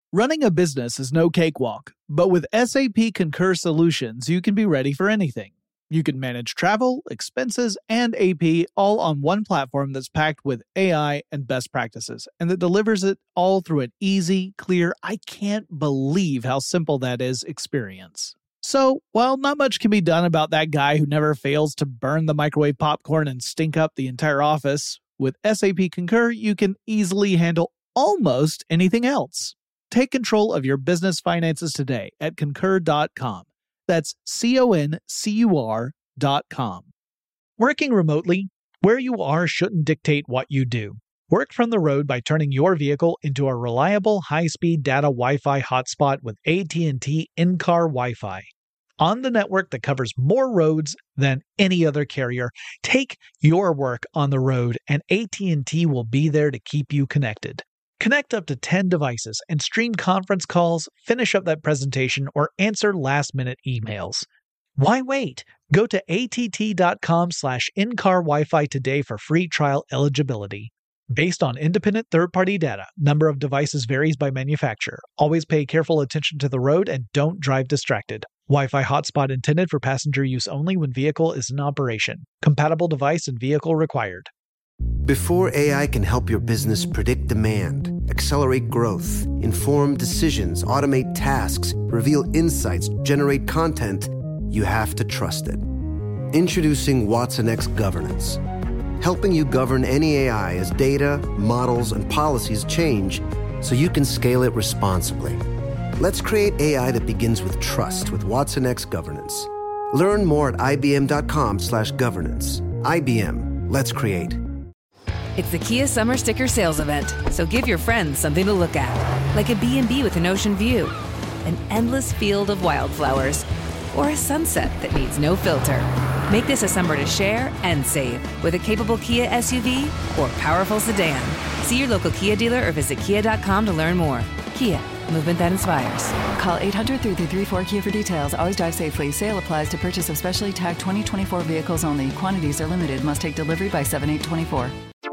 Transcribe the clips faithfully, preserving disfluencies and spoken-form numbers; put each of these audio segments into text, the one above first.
Running a business is no cakewalk, but with S A P Concur Solutions, you can be ready for anything. You can manage travel, expenses, and A P all on one platform that's packed with A I and best practices, and that delivers it all through an easy, clear, I can't believe how simple that is experience. So, while not much can be done about that guy who never fails to burn the microwave popcorn and stink up the entire office, with S A P Concur, you can easily handle almost anything else. Take control of your business finances today at concur dot com. That's C O N C U R dot com. Working remotely, where you are shouldn't dictate what you do. Work from the road by turning your vehicle into a reliable high-speed data Wi-Fi hotspot with A T and T in-car Wi-Fi. On the network that covers more roads than any other carrier, take your work on the road and A T and T will be there to keep you connected. Connect up to ten devices and stream conference calls, finish up that presentation, or answer last-minute emails. Why wait? Go to A T T dot com slash in-car Wi-Fi today for free trial eligibility. Based on independent third-party data, number of devices varies by manufacturer. Always pay careful attention to the road and don't drive distracted. Wi-Fi hotspot intended for passenger use only when vehicle is in operation. Compatible device and vehicle required. Before A I can help your business predict demand, accelerate growth, inform decisions, automate tasks, reveal insights, generate content, you have to trust it. Introducing watsonx Governance, helping you govern any A I as data, models, and policies change so you can scale it responsibly. Let's create A I that begins with trust with watsonx Governance. Learn more at I B M dot com slash governance. I B M, let's create. It's the Kia Summer Sticker Sales Event, so give your friends something to look at, like a B and B with an ocean view, an endless field of wildflowers, or a sunset that needs no filter. Make this a summer to share and save with a capable Kia S U V or powerful sedan. See your local Kia dealer or visit kia dot com to learn more. Kia, movement that inspires. Call eight hundred, three three three, four Kia for details. Always drive safely. Sale applies to purchase of specially tagged twenty twenty-four vehicles only. Quantities are limited. Must take delivery by seven eight twenty-four.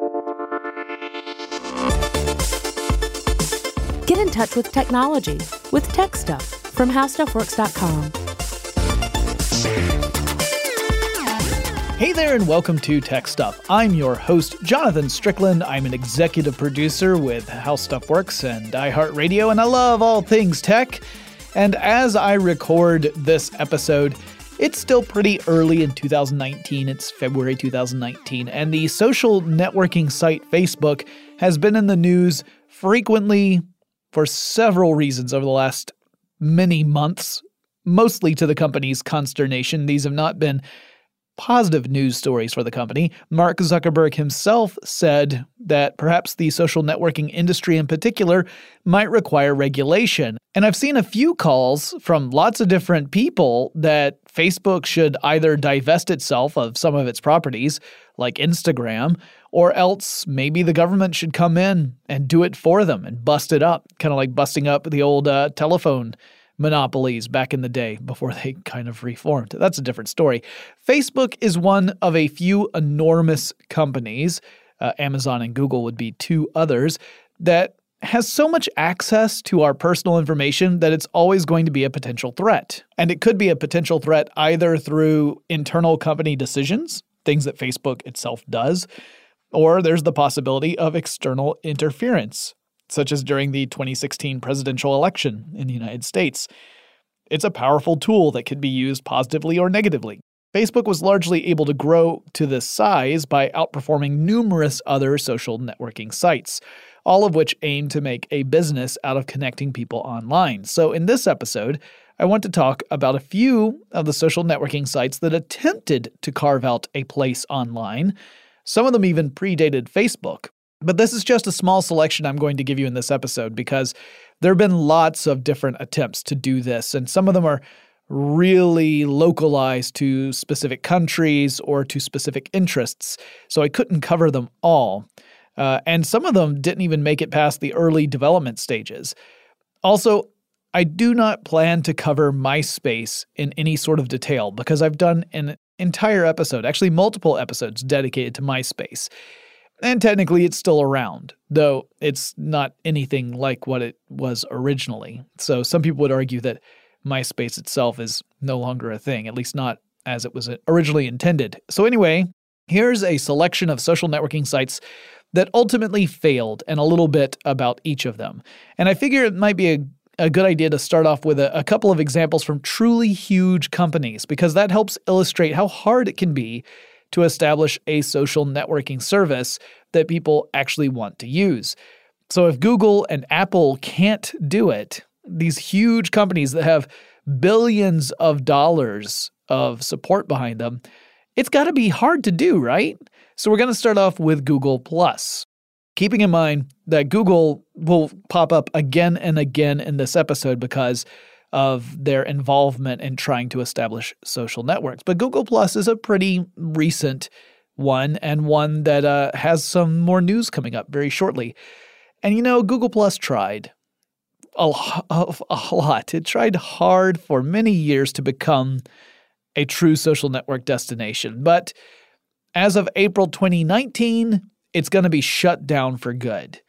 Get in touch with technology with Tech Stuff from how stuff works dot com. Hey there and welcome to Tech Stuff. I'm your host, Jonathan Strickland. I'm an executive producer with How Stuff Works and iHeartRadio, and I love all things tech. And as I record this episode, it's still pretty early in two thousand nineteen. It's February two thousand nineteen, and the social networking site Facebook has been in the news frequently for several reasons over the last many months, mostly to the company's consternation. These have not been positive news stories for the company. Mark Zuckerberg himself said that perhaps the social networking industry in particular might require regulation. And I've seen a few calls from lots of different people that Facebook should either divest itself of some of its properties, like Instagram, or else maybe the government should come in and do it for them and bust it up, kind of like busting up the old uh, telephone monopolies back in the day before they kind of reformed. That's a different story. Facebook is one of a few enormous companies, uh, Amazon and Google would be two others, that has so much access to our personal information that it's always going to be a potential threat. And it could be a potential threat either through internal company decisions, things that Facebook itself does, or there's the possibility of external interference, such as during the twenty sixteen presidential election in the United States. It's a powerful tool that could be used positively or negatively. Facebook was largely able to grow to this size by outperforming numerous other social networking sites, all of which aim to make a business out of connecting people online. So in this episode, I want to talk about a few of the social networking sites that attempted to carve out a place online. Some of them even predated Facebook. But this is just a small selection I'm going to give you in this episode because there have been lots of different attempts to do this, and some of them are really localized to specific countries or to specific interests, so I couldn't cover them all. Uh, and some of them didn't even make it past the early development stages. Also, I do not plan to cover MySpace in any sort of detail because I've done an entire episode, actually multiple episodes dedicated to MySpace. And technically it's still around, though it's not anything like what it was originally. So some people would argue that MySpace itself is no longer a thing, at least not as it was originally intended. So anyway, here's a selection of social networking sites that ultimately failed and a little bit about each of them. And I figure it might be a, a good idea to start off with a, a couple of examples from truly huge companies, because that helps illustrate how hard it can be to establish a social networking service that people actually want to use. So if Google and Apple can't do it, these huge companies that have billions of dollars of support behind them, it's got to be hard to do, right? So we're going to start off with Google Plus, keeping in mind that Google will pop up again and again in this episode because of their involvement in trying to establish social networks. But Google Plus is a pretty recent one, and one that uh, has some more news coming up very shortly. And you know, Google Plus tried a, a, a lot. It tried hard for many years to become a true social network destination. But as of April twenty nineteen, it's going to be shut down for good.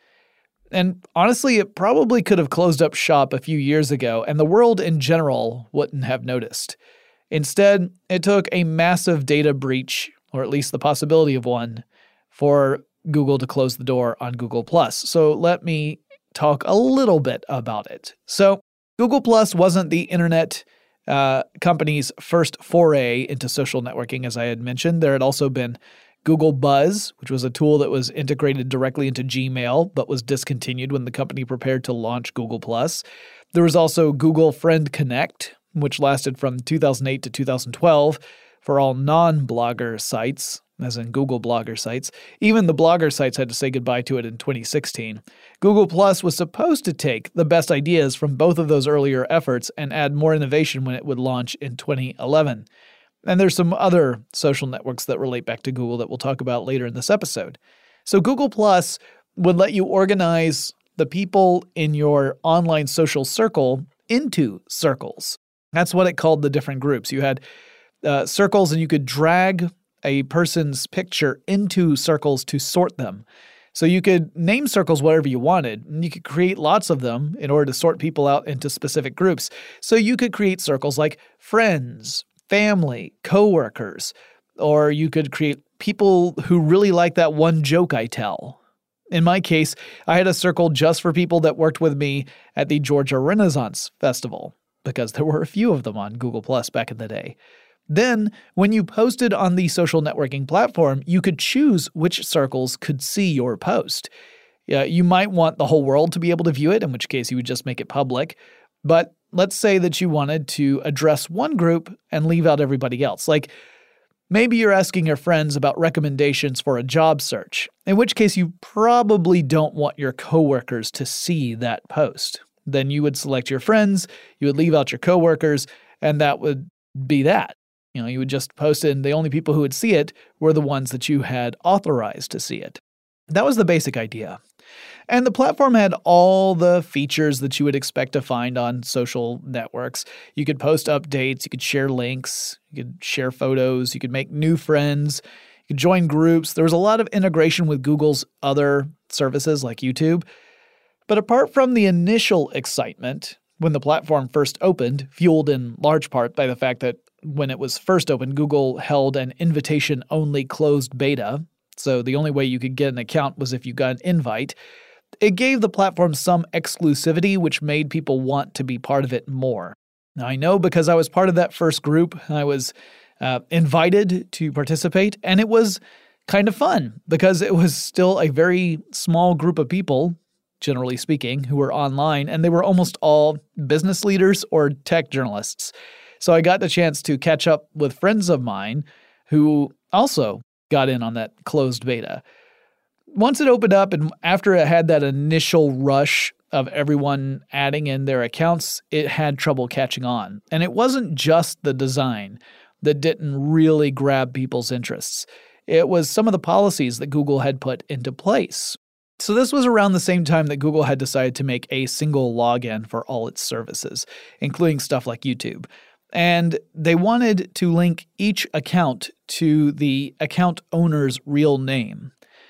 And honestly, it probably could have closed up shop a few years ago, and the world in general wouldn't have noticed. Instead, it took a massive data breach, or at least the possibility of one, for Google to close the door on Google Plus. So let me talk a little bit about it. So Google Plus wasn't the internet uh, company's first foray into social networking, as I had mentioned. There had also been Google Buzz, which was a tool that was integrated directly into Gmail, but was discontinued when the company prepared to launch Google Plus. There was also Google Friend Connect, which lasted from two thousand eight to two thousand twelve for all non-blogger sites, as in Google blogger sites. Even the blogger sites had to say goodbye to it in twenty sixteen. Google Plus was supposed to take the best ideas from both of those earlier efforts and add more innovation when it would launch in twenty eleven. And there's some other social networks that relate back to Google that we'll talk about later in this episode. So Google Plus would let you organize the people in your online social circle into circles. That's what it called the different groups. You had uh, circles, and you could drag a person's picture into circles to sort them. So you could name circles whatever you wanted, and you could create lots of them in order to sort people out into specific groups. So you could create circles like friends, family, coworkers, or you could create people who really like that one joke I tell. In my case, I had a circle just for people that worked with me at the Georgia Renaissance Festival, because there were a few of them on Google Plus back in the day. Then, when you posted on the social networking platform, you could choose which circles could see your post. Yeah, you might want the whole world to be able to view it, in which case you would just make it public. But let's say that you wanted to address one group and leave out everybody else. Like, maybe you're asking your friends about recommendations for a job search, in which case you probably don't want your coworkers to see that post. Then you would select your friends, you would leave out your coworkers, and that would be that. You know, you would just post it, and the only people who would see it were the ones that you had authorized to see it. That was the basic idea. And the platform had all the features that you would expect to find on social networks. You could post updates, you could share links, you could share photos, you could make new friends, you could join groups. There was a lot of integration with Google's other services like YouTube. But apart from the initial excitement when the platform first opened, fueled in large part by the fact that when it was first opened, Google held an invitation-only closed beta, so the only way you could get an account was if you got an invite, it gave the platform some exclusivity, which made people want to be part of it more. Now, I know because I was part of that first group, I was uh, invited to participate, and it was kind of fun because it was still a very small group of people, generally speaking, who were online, and they were almost all business leaders or tech journalists. So I got the chance to catch up with friends of mine who also got in on that closed beta. Once it opened up and after it had that initial rush of everyone adding in their accounts, it had trouble catching on. And it wasn't just the design that didn't really grab people's interests. It was some of the policies that Google had put into place. So this was around the same time that Google had decided to make a single login for all its services, including stuff like YouTube. And they wanted to link each account to the account owner's real name.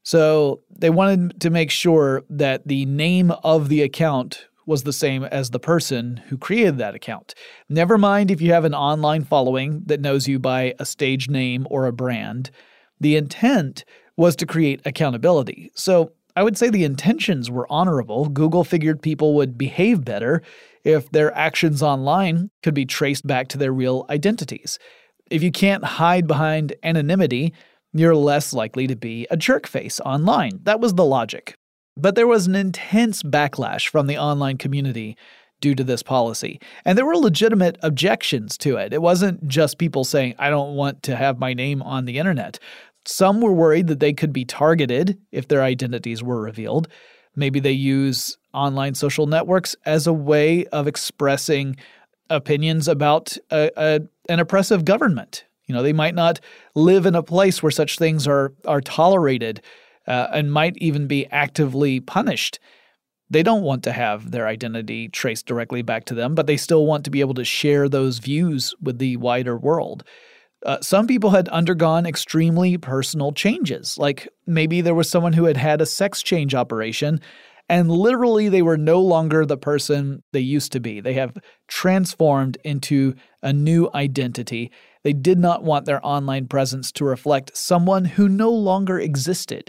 So they wanted to make sure that the name of the account was the same as the person who created that account. Never mind if you have an online following that knows you by a stage name or a brand. The intent was to create accountability. So I would say the intentions were honorable. Google figured people would behave better if their actions online could be traced back to their real identities. If you can't hide behind anonymity, you're less likely to be a jerk face online. That was the logic. But there was an intense backlash from the online community due to this policy, and there were legitimate objections to it. It wasn't just people saying, I don't want to have my name on the internet. Some were worried that they could be targeted if their identities were revealed. Maybe they use online social networks as a way of expressing opinions about a, a, an oppressive government. You know, they might not live in a place where such things are, are tolerated uh, and might even be actively punished. They don't want to have their identity traced directly back to them, but they still want to be able to share those views with the wider world. Uh, some people had undergone extremely personal changes, like maybe there was someone who had had a sex change operation and literally they were no longer the person they used to be. They have transformed into a new identity. They did not want their online presence to reflect someone who no longer existed.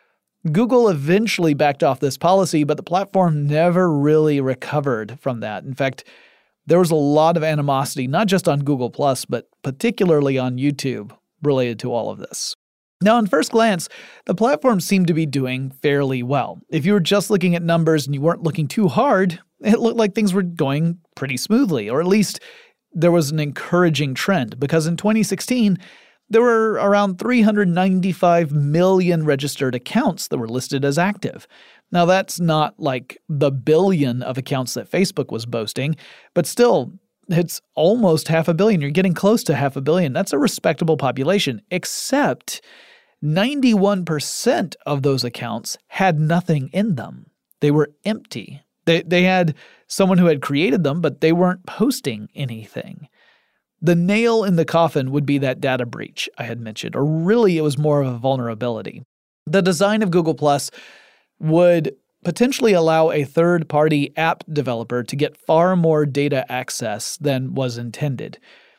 Google eventually backed off this policy, but the platform never really recovered from that. In fact, there was a lot of animosity, not just on Google Plus, but particularly on YouTube, related to all of this. Now, on first glance, the platform seemed to be doing fairly well. If you were just looking at numbers and you weren't looking too hard, it looked like things were going pretty smoothly, or at least there was an encouraging trend, because in twenty sixteen, there were around three hundred ninety-five million registered accounts that were listed as active. Now, that's not like the billion of accounts that Facebook was boasting, but still, it's almost half a billion. You're getting close to half a billion. That's a respectable population, except ninety-one percent of those accounts had nothing in them. They were empty. They, they had someone who had created them, but they weren't posting anything. The nail in the coffin would be that data breach I had mentioned, or really it was more of a vulnerability. The design of Google Plus would potentially allow a third-party app developer to get far more data access than was intended.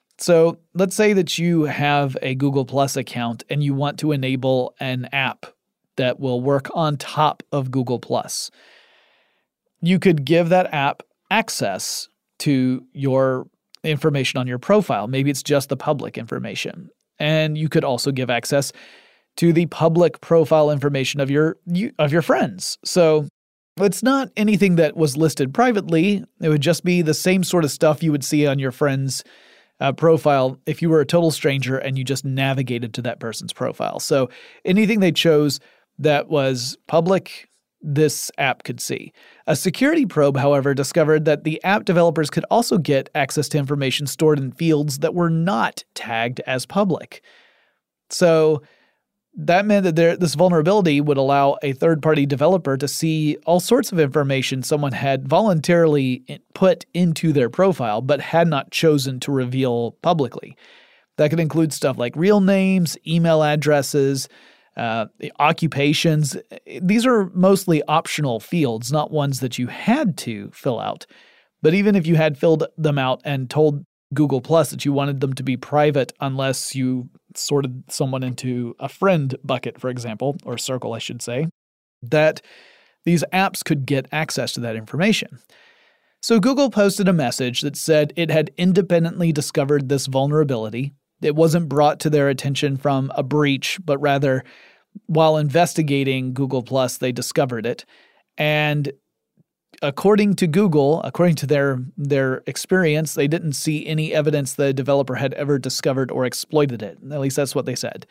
So let's say that you have a Google Plus account and you want to enable an app that will work on top of Google Plus. You could give that app access to your information on your profile. Maybe it's just the public information. And you could also give access to the public profile information of your of your friends. So it's not anything that was listed privately. It would just be the same sort of stuff you would see on your friend's uh, profile if you were a total stranger and you just navigated to that person's profile. So anything they chose that was public, this app could see. A security probe, however, discovered that the app developers could also get access to information stored in fields that were not tagged as public. So that meant that there, this vulnerability would allow a third-party developer to see all sorts of information someone had voluntarily put into their profile but had not chosen to reveal publicly. That could include stuff like real names, email addresses, uh, occupations. These are mostly optional fields, not ones that you had to fill out. But even if you had filled them out and told Google Plus that you wanted them to be private unless you sorted someone into a friend bucket, for example, or circle, I should say, that these apps could get access to that information. So Google posted a message that said it had independently discovered this vulnerability. It wasn't brought to their attention from a breach, but rather while investigating Google Plus, they discovered it. And according to Google, according to their, their experience, they didn't see any evidence the developer had ever discovered or exploited it. At least that's what they said.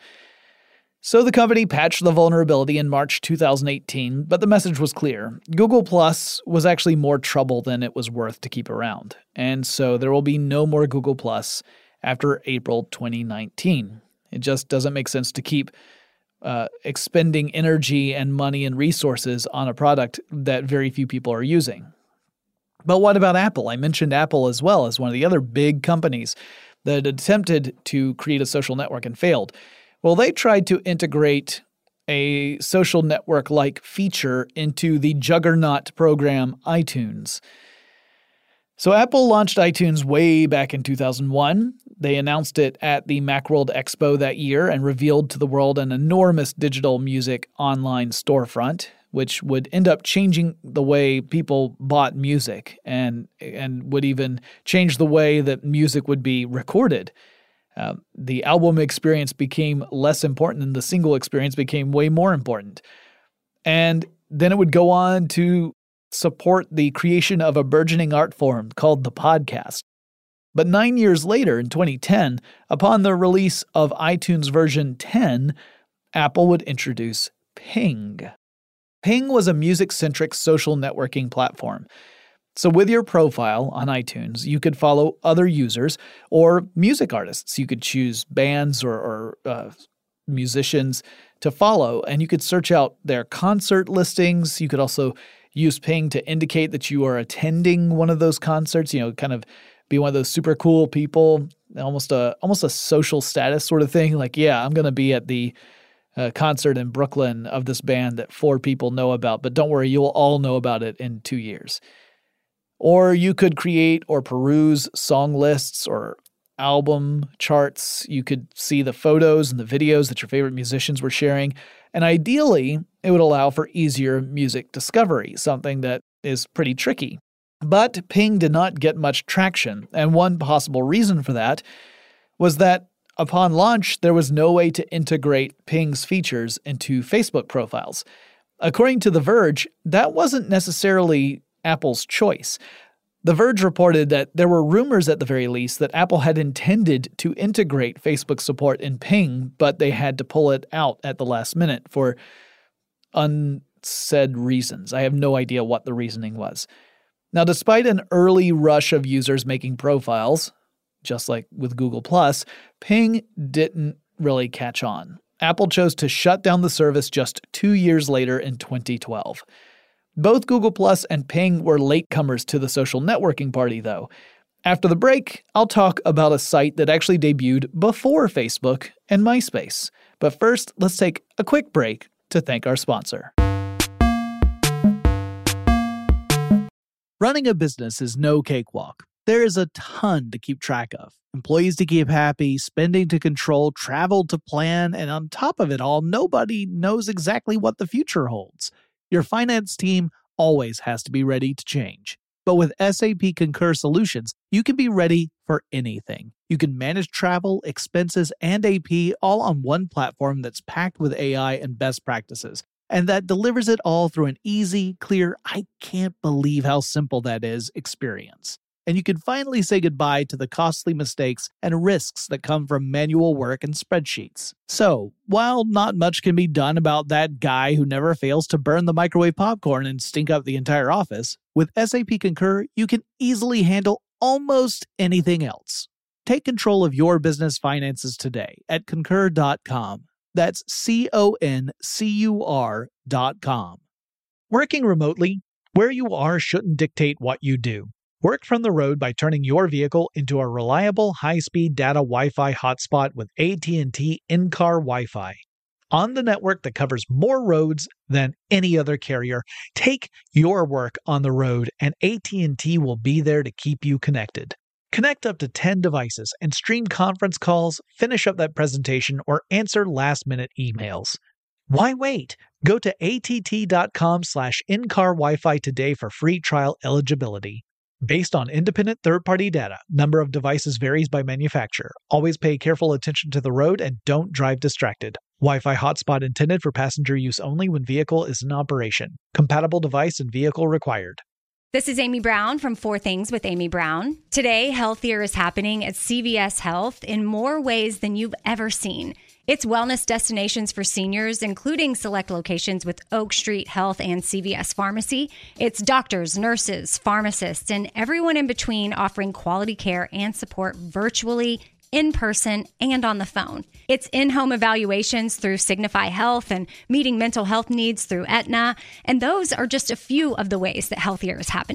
So the company patched the vulnerability in March two thousand eighteen, but the message was clear. Google Plus was actually more trouble than it was worth to keep around. And so there will be no more Google Plus after April twenty nineteen. It just doesn't make sense to keep Uh, expending energy and money and resources on a product that very few people are using. But what about Apple? I mentioned Apple as well as one of the other big companies that attempted to create a social network and failed. Well, they tried to integrate a social network-like feature into the juggernaut program iTunes. So Apple launched iTunes way back in two thousand one. They announced it at the Macworld Expo that year and revealed to the world an enormous digital music online storefront, which would end up changing the way people bought music and and would even change the way that music would be recorded. Uh, the album experience became less important and the single experience became way more important. And then it would go on to support the creation of a burgeoning art form called the podcast. But nine years later, in twenty ten, upon the release of iTunes version ten, Apple would introduce Ping. Ping was a music-centric social networking platform. So with your profile on iTunes, you could follow other users or music artists. You could choose bands or, or uh, musicians to follow, and you could search out their concert listings. You could also use Ping to indicate that you are attending one of those concerts, you know, kind of be one of those super cool people, almost a almost a social status sort of thing. Like, yeah, I'm going to be at the uh, concert in Brooklyn of this band that four people know about, but don't worry, you'll all know about it in two years. Or you could create or peruse song lists or album charts. You could see the photos and the videos that your favorite musicians were sharing. And ideally, it would allow for easier music discovery, something that is pretty tricky. But Ping did not get much traction, and one possible reason for that was that upon launch, there was no way to integrate Ping's features into Facebook profiles. According to The Verge, that wasn't necessarily Apple's choice. The Verge reported that there were rumors at the very least that Apple had intended to integrate Facebook support in Ping, but they had to pull it out at the last minute for unsaid reasons. I have no idea what the reasoning was. Now, despite an early rush of users making profiles, just like with Google Plus, Ping didn't really catch on. Apple chose to shut down the service just two years later in twenty twelve. Both Google Plus and Ping were latecomers to the social networking party, though. After the break, I'll talk about a site that actually debuted before Facebook and MySpace. But first, let's take a quick break to thank our sponsor. Running a business is no cakewalk. There is a ton to keep track of. Employees to keep happy, spending to control, travel to plan, and on top of it all, nobody knows exactly what the future holds. Your finance team always has to be ready to change. But with S A P Concur Solutions, you can be ready for anything. You can manage travel, expenses, and A P all on one platform that's packed with A I and best practices, and that delivers it all through an easy, clear, I can't believe how simple that is experience. And you can finally say goodbye to the costly mistakes and risks that come from manual work and spreadsheets. So, while not much can be done about that guy who never fails to burn the microwave popcorn and stink up the entire office, with S A P Concur, you can easily handle almost anything else. Take control of your business finances today at concur dot com. That's C O N C U R dot com. Working remotely, where you are shouldn't dictate what you do. Work from the road by turning your vehicle into a reliable high-speed data Wi-Fi hotspot with A T and T in-car Wi-Fi. On the network that covers more roads than any other carrier, take your work on the road and A T and T will be there to keep you connected. Connect up to ten devices and stream conference calls, finish up that presentation, or answer last-minute emails. Why wait? Go to att.com slash in-car Wi-Fi today for free trial eligibility. Based on independent third-party data, number of devices varies by manufacturer. Always pay careful attention to the road and don't drive distracted. Wi-Fi hotspot intended for passenger use only when vehicle is in operation. Compatible device and vehicle required. This is Amy Brown from Four Things with Amy Brown. Today, healthier is happening at C V S Health in more ways than you've ever seen. It's wellness destinations for seniors, including select locations with Oak Street Health and C V S Pharmacy. It's doctors, nurses, pharmacists, and everyone in between offering quality care and support virtually, in person, and on the phone. It's in-home evaluations through Signify Health and meeting mental health needs through Aetna. And those are just a few of the ways that healthier is happening.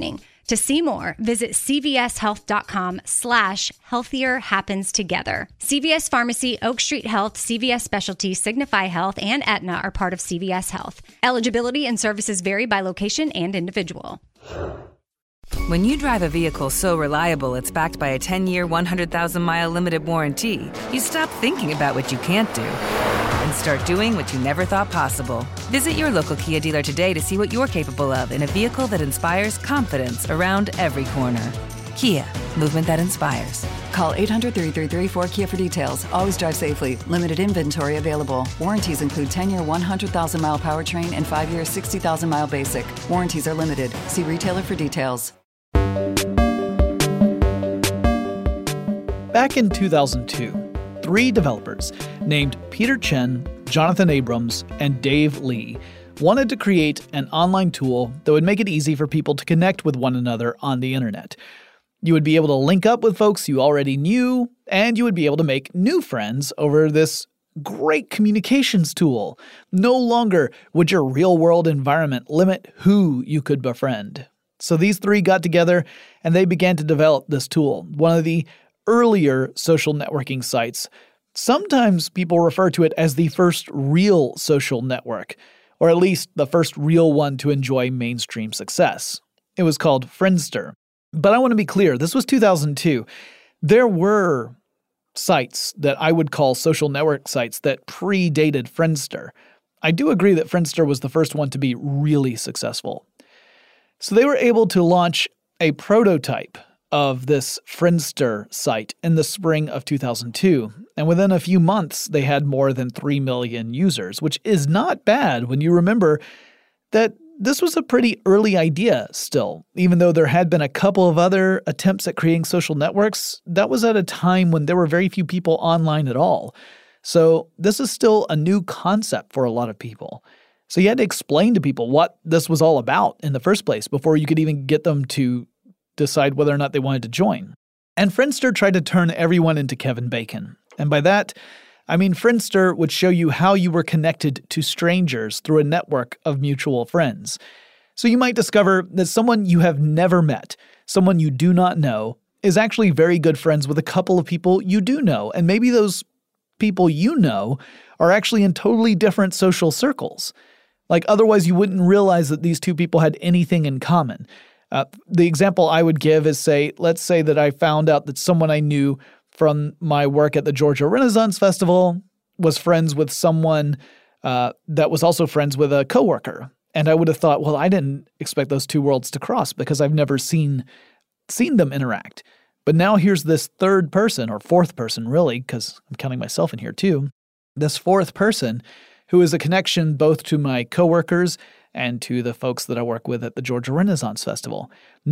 To see more, visit cvshealth.com slash healthier happens together. C V S Pharmacy, Oak Street Health, C V S Specialty, Signify Health, and Aetna are part of C V S Health. Eligibility and services vary by location and individual. When you drive a vehicle so reliable it's backed by a ten-year, one hundred thousand mile limited warranty, you stop thinking about what you can't do and start doing what you never thought possible. Visit your local Kia dealer today to see what you're capable of in a vehicle that inspires confidence around every corner. Kia, movement that inspires. Call eight hundred, three three three, four K I A for details. Always drive safely. Limited inventory available. Warranties include ten-year, one hundred thousand mile powertrain and five-year, sixty thousand mile basic. Warranties are limited. See retailer for details. Back in two thousand two, three developers named Peter Chen, Jonathan Abrams, and Dave Lee wanted to create an online tool that would make it easy for people to connect with one another on the internet. You would be able to link up with folks you already knew, and you would be able to make new friends over this great communications tool. No longer would your real-world environment limit who you could befriend. So these three got together, and they began to develop this tool, one of the earlier social networking sites. Sometimes people refer to it as the first real social network, or at least the first real one to enjoy mainstream success. It was called Friendster. But I want to be clear, this was two thousand two. There were sites that I would call social network sites that predated Friendster. I do agree that Friendster was the first one to be really successful. So they were able to launch a prototype of this Friendster site in the spring of two thousand two, and within a few months they had more than three million users, which is not bad when you remember that this was a pretty early idea still. Even though there had been a couple of other attempts at creating social networks, that was at a time when there were very few people online at all. So this is still a new concept for a lot of people. So you had to explain to people what this was all about in the first place before you could even get them to decide whether or not they wanted to join. And Friendster tried to turn everyone into Kevin Bacon. And by that, I mean Friendster would show you how you were connected to strangers through a network of mutual friends. So you might discover that someone you have never met, someone you do not know, is actually very good friends with a couple of people you do know. And maybe those people you know are actually in totally different social circles. Like otherwise you wouldn't realize that these two people had anything in common. Uh, the example I would give is, say, let's say that I found out that someone I knew from my work at the Georgia Renaissance Festival was friends with someone uh, that was also friends with a coworker. And I would have thought, well, I didn't expect those two worlds to cross because I've never seen seen them interact. But now here's this third person, or fourth person really, because I'm counting myself in here too, this fourth person who is a connection both to my coworkers and to the folks that I work with at the Georgia Renaissance Festival.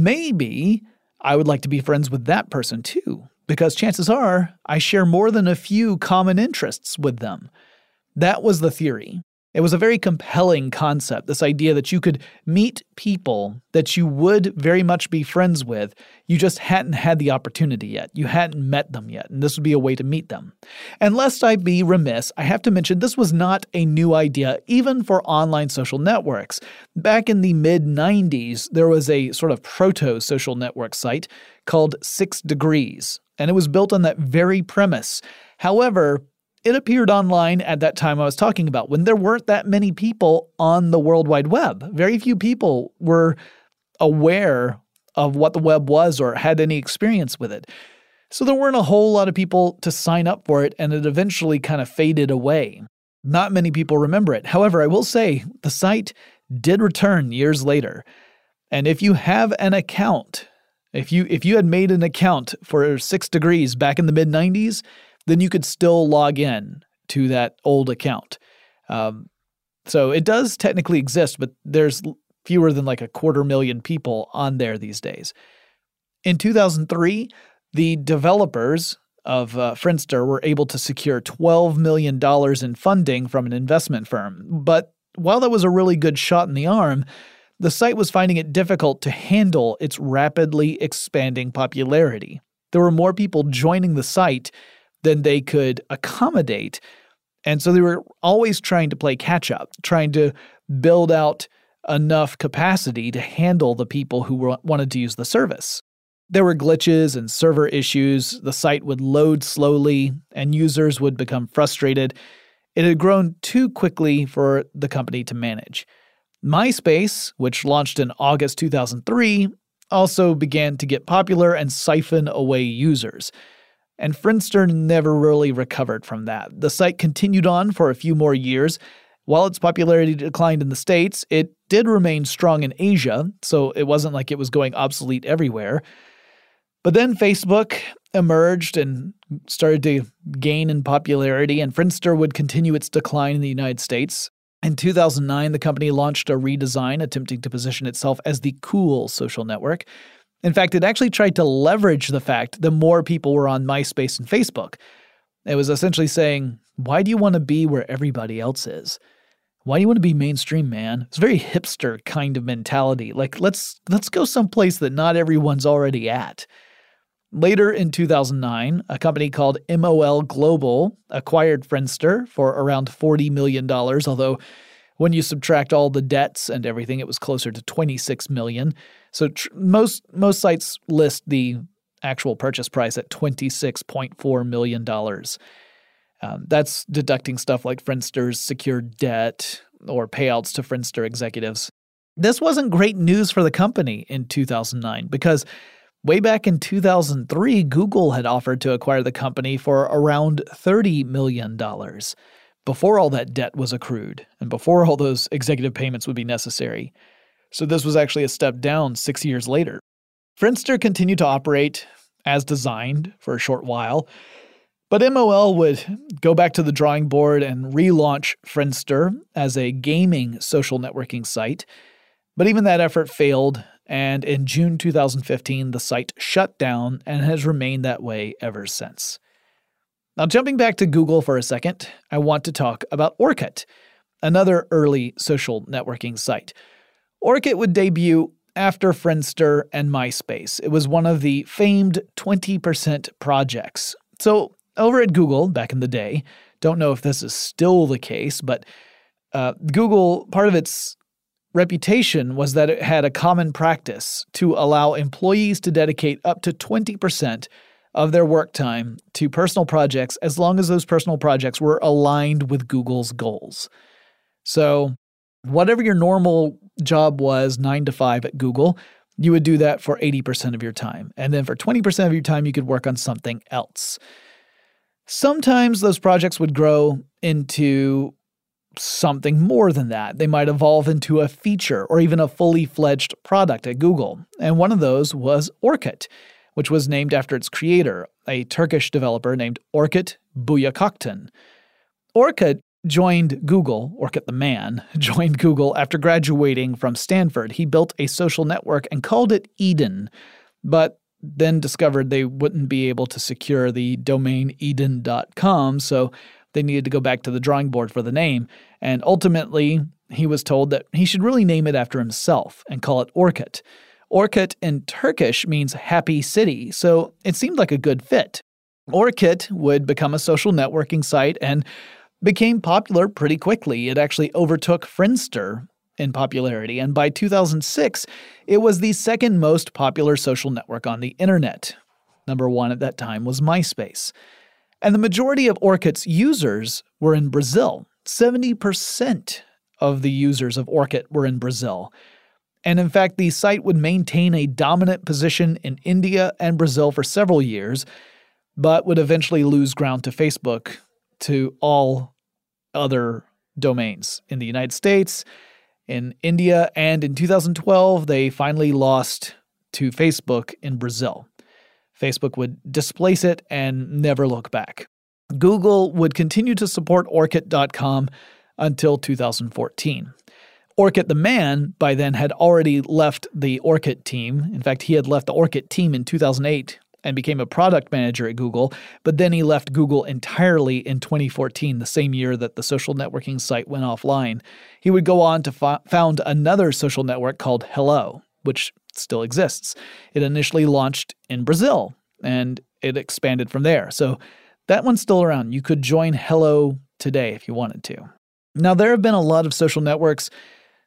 Maybe I would like to be friends with that person too, because chances are I share more than a few common interests with them. That was the theory. It was a very compelling concept, this idea that you could meet people that you would very much be friends with. You just hadn't had the opportunity yet. You hadn't met them yet, and this would be a way to meet them. And lest I be remiss, I have to mention this was not a new idea, even for online social networks. Back in the mid nineties, there was a sort of proto-social network site called Six Degrees, and it was built on that very premise. However, it appeared online at that time I was talking about, when there weren't that many people on the World Wide Web. Very few people were aware of what the web was or had any experience with it. So there weren't a whole lot of people to sign up for it, and it eventually kind of faded away. Not many people remember it. However, I will say the site did return years later. And if you have an account, if you if you had made an account for Six Degrees back in the mid nineties, then you could still log in to that old account. Um, so it does technically exist, but there's fewer than like a quarter million people on there these days. In two thousand three, the developers of uh, Friendster were able to secure twelve million dollars in funding from an investment firm. But while that was a really good shot in the arm, the site was finding it difficult to handle its rapidly expanding popularity. There were more people joining the site than they could accommodate. And so they were always trying to play catch up, trying to build out enough capacity to handle the people who were, wanted to use the service. There were glitches and server issues, the site would load slowly, and users would become frustrated. It had grown too quickly for the company to manage. MySpace, which launched in August two thousand three, also began to get popular and siphon away users. And Friendster never really recovered from that. The site continued on for a few more years. While its popularity declined in the States, it did remain strong in Asia, so it wasn't like it was going obsolete everywhere. But then Facebook emerged and started to gain in popularity, and Friendster would continue its decline in the United States. In two thousand nine, the company launched a redesign attempting to position itself as the cool social network. In fact, it actually tried to leverage the fact that more people were on MySpace and Facebook. It was essentially saying, why do you want to be where everybody else is? Why do you want to be mainstream, man? It's a very hipster kind of mentality. Like, let's let's go someplace that not everyone's already at. Later in two thousand nine, a company called M O L Global acquired Friendster for around forty million dollars, although when you subtract all the debts and everything, it was closer to twenty-six million dollars. So tr- most most sites list the actual purchase price at twenty-six point four million dollars. Um, that's deducting stuff like Friendster's secured debt or payouts to Friendster executives. This wasn't great news for the company in two thousand nine because way back in two thousand three, Google had offered to acquire the company for around thirty million dollars before all that debt was accrued and before all those executive payments would be necessary. So this was actually a step down six years later. Friendster continued to operate as designed for a short while, but M O L would go back to the drawing board and relaunch Friendster as a gaming social networking site. But even that effort failed, and in June two thousand fifteen, the site shut down and has remained that way ever since. Now, jumping back to Google for a second, I want to talk about Orkut, another early social networking site. Orkut would debut after Friendster and MySpace. It was one of the famed twenty percent projects. So over at Google, back in the day, don't know if this is still the case, but uh, Google, part of its reputation was that it had a common practice to allow employees to dedicate up to twenty percent of their work time to personal projects as long as those personal projects were aligned with Google's goals. So whatever your normal job was, nine to five at Google, you would do that for eighty percent of your time. And then for twenty percent of your time, you could work on something else. Sometimes those projects would grow into something more than that. They might evolve into a feature or even a fully fledged product at Google. And one of those was Orkut, which was named after its creator, a Turkish developer named Orkut Buyakoktan. Orkut joined Google, Orkut the man, joined Google after graduating from Stanford. He built a social network and called it Eden, but then discovered they wouldn't be able to secure the domain eden dot com, so they needed to go back to the drawing board for the name, and ultimately he was told that he should really name it after himself and call it Orkut. Orkut in Turkish means happy city, so it seemed like a good fit. Orkut would become a social networking site and became popular pretty quickly. It actually overtook Friendster in popularity, and by two thousand six, it was the second most popular social network on the internet. Number one at that time was MySpace. And the majority of Orkut's users were in Brazil. seventy percent of the users of Orkut were in Brazil. And in fact, the site would maintain a dominant position in India and Brazil for several years, but would eventually lose ground to Facebook to all other domains in the United States, in India, and in two thousand twelve, they finally lost to Facebook in Brazil. Facebook would displace it and never look back. Google would continue to support Orkut dot com until two thousand fourteen. Orkut the man, by then, had already left the Orkut team. In fact, he had left the Orkut team in two thousand eight and became a product manager at Google, but then he left Google entirely in twenty fourteen, the same year that the social networking site went offline. He would go on to fo- found another social network called Hello, which still exists. It initially launched in Brazil, and it expanded from there. So that one's still around. You could join Hello today if you wanted to. Now, there have been a lot of social networks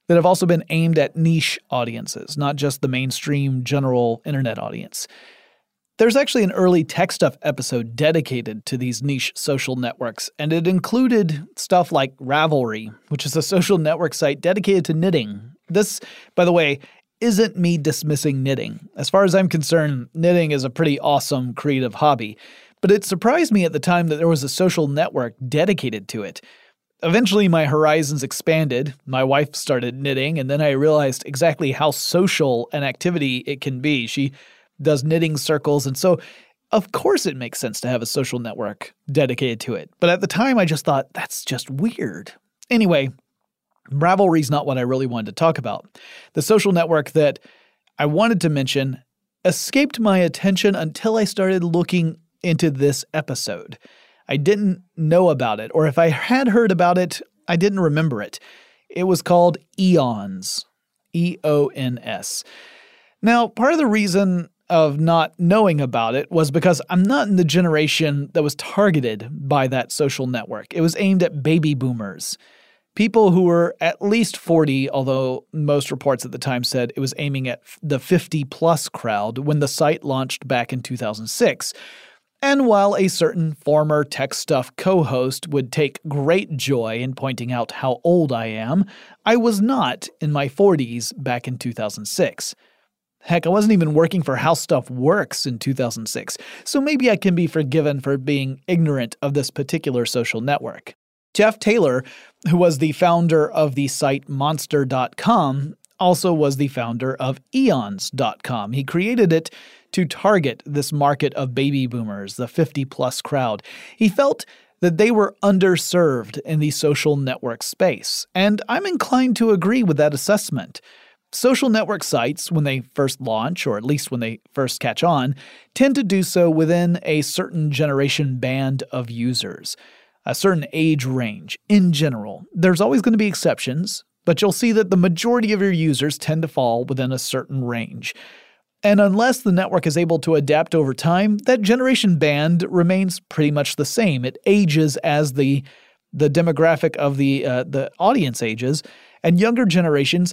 that have also been aimed at niche audiences, not just the mainstream general internet audience. There's actually an early Tech Stuff episode dedicated to these niche social networks, and it included stuff like Ravelry, which is a social network site dedicated to knitting. This, by the way, isn't me dismissing knitting. As far as I'm concerned, knitting is a pretty awesome creative hobby, but it surprised me at the time that there was a social network dedicated to it. Eventually, my horizons expanded, my wife started knitting, and then I realized exactly how social an activity it can be. She does knitting circles, and so of course it makes sense to have a social network dedicated to it. But at the time, I just thought, that's just weird. Anyway, Ravelry's not what I really wanted to talk about. The social network that I wanted to mention escaped my attention until I started looking into this episode. I didn't know about it, or if I had heard about it, I didn't remember it. It was called Eons, E O N S. Now, part of the reason of not knowing about it was because I'm not in the generation that was targeted by that social network. It was aimed at baby boomers. People who were at least forty, although most reports at the time said it was aiming at the fifty-plus crowd when the site launched back in two thousand six. And while a certain former Tech Stuff co-host would take great joy in pointing out how old I am, I was not in my forties back in two thousand six. Heck, I wasn't even working for How Stuff Works in two thousand six, so maybe I can be forgiven for being ignorant of this particular social network. Jeff Taylor, who was the founder of the site Monster dot com, also was the founder of Eons dot com. He created it to target this market of baby boomers, the fifty-plus crowd. He felt that they were underserved in the social network space, and I'm inclined to agree with that assessment. Social network sites, when they first launch, or at least when they first catch on, tend to do so within a certain generation band of users, a certain age range in general. There's always going to be exceptions, but you'll see that the majority of your users tend to fall within a certain range. And unless the network is able to adapt over time, that generation band remains pretty much the same. It ages as the the demographic of the uh, the audience ages, and younger generations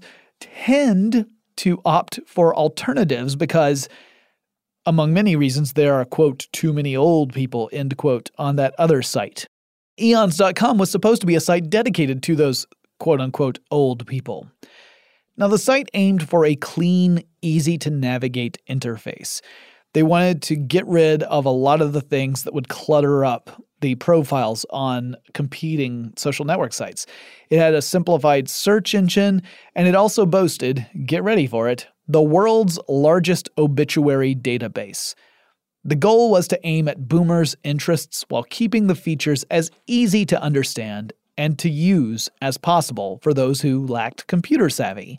tend to opt for alternatives because, among many reasons, there are, quote, too many old people, end quote, on that other site. Eons dot com was supposed to be a site dedicated to those quote-unquote old people. Now, the site aimed for a clean, easy-to-navigate interface. They wanted to get rid of a lot of the things that would clutter up the profiles on competing social network sites. It had a simplified search engine, and it also boasted, get ready for it, the world's largest obituary database. The goal was to aim at boomers' interests while keeping the features as easy to understand and to use as possible for those who lacked computer savvy.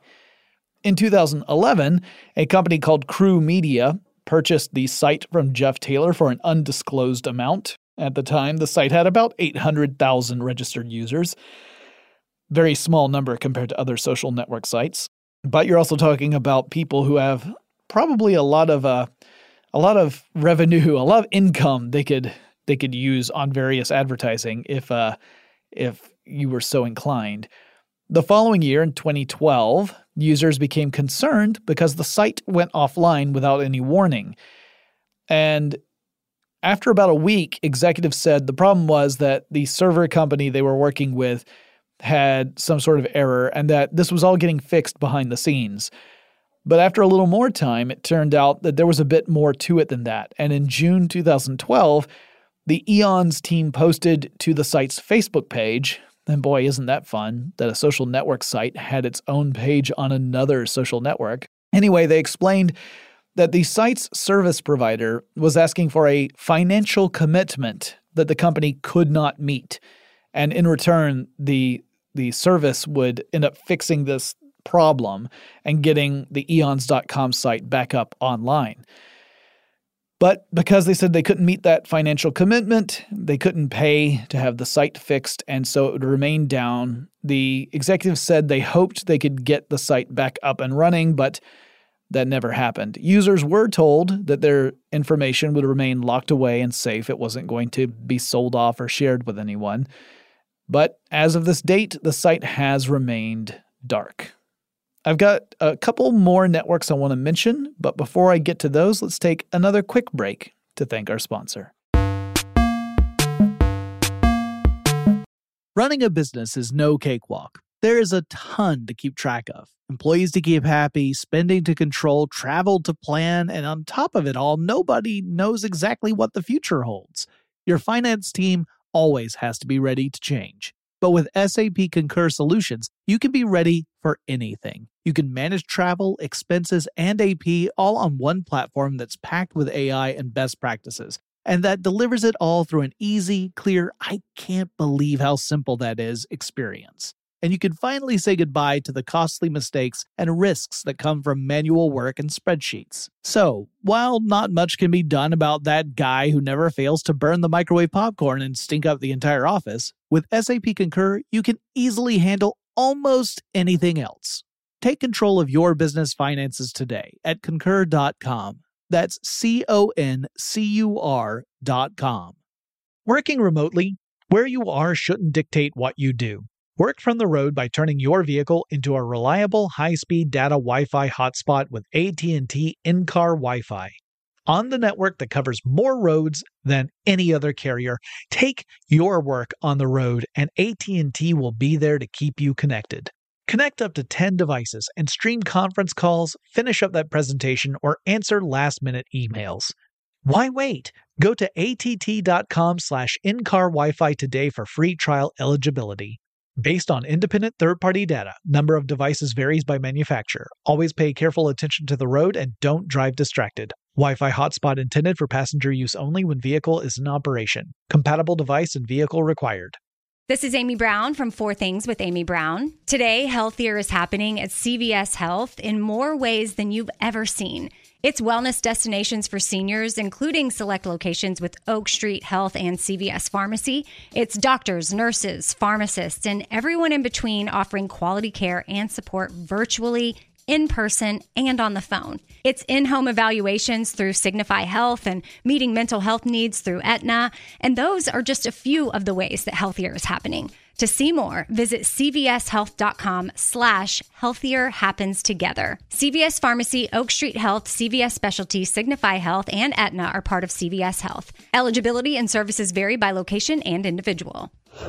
In two thousand eleven, a company called Crew Media purchased the site from Jeff Taylor for an undisclosed amount. At the time, the site had about eight hundred thousand registered users. Very small number compared to other social network sites. But you're also talking about people who have probably a lot of uh, a lot of revenue, a lot of income they could they could use on various advertising if uh, if you were so inclined. The following year, in twenty twelve, users became concerned because the site went offline without any warning. And after about a week, executives said the problem was that the server company they were working with had some sort of error and that this was all getting fixed behind the scenes. But after a little more time, it turned out that there was a bit more to it than that. And in June two thousand twelve, the Eons team posted to the site's Facebook page, and boy, isn't that fun, that a social network site had its own page on another social network. Anyway, they explained that the site's service provider was asking for a financial commitment that the company could not meet. And in return, the the service would end up fixing this problem and getting the Eons dot com site back up online. But because they said they couldn't meet that financial commitment, they couldn't pay to have the site fixed, and so it would remain down. The executives said they hoped they could get the site back up and running, but that never happened. Users were told that their information would remain locked away and safe. It wasn't going to be sold off or shared with anyone. But as of this date, the site has remained dark. I've got a couple more networks I want to mention, but before I get to those, let's take another quick break to thank our sponsor. Running a business is no cakewalk. There is a ton to keep track of. Employees to keep happy, spending to control, travel to plan, and on top of it all, nobody knows exactly what the future holds. Your finance team always has to be ready to change. But with S A P Concur Solutions, you can be ready for anything. You can manage travel, expenses, and A P all on one platform that's packed with A I and best practices, and that delivers it all through an easy, clear, I can't believe how simple that is experience. And you can finally say goodbye to the costly mistakes and risks that come from manual work and spreadsheets. So, while not much can be done about that guy who never fails to burn the microwave popcorn and stink up the entire office, with S A P Concur, you can easily handle almost anything else. Take control of your business finances today at concur dot com. That's C O N C U R dot com. Working remotely, where you are shouldn't dictate what you do. Work from the road by turning your vehicle into a reliable high-speed data Wi-Fi hotspot with A T and T in-car Wi-Fi. On the network that covers more roads than any other carrier, take your work on the road and A T and T will be there to keep you connected. Connect up to ten devices and stream conference calls, finish up that presentation, or answer last-minute emails. Why wait? Go to A T T dot com slash in-car Wi-Fi today for free trial eligibility. Based on independent third-party data, number of devices varies by manufacturer. Always pay careful attention to the road and don't drive distracted. Wi-Fi hotspot intended for passenger use only when vehicle is in operation. Compatible device and vehicle required. This is Amy Brown from Four Things with Amy Brown. Today, healthier is happening at C V S Health in more ways than you've ever seen. It's wellness destinations for seniors, including select locations with Oak Street Health and C V S Pharmacy. It's doctors, nurses, pharmacists, and everyone in between offering quality care and support virtually, in person, and on the phone. It's in-home evaluations through Signify Health and meeting mental health needs through Aetna. And those are just a few of the ways that healthier is happening. To see more, visit cvshealth.com slash healthier happens together. C V S Pharmacy, Oak Street Health, C V S Specialty, Signify Health, and Aetna are part of C V S Health. Eligibility and services vary by location and individual.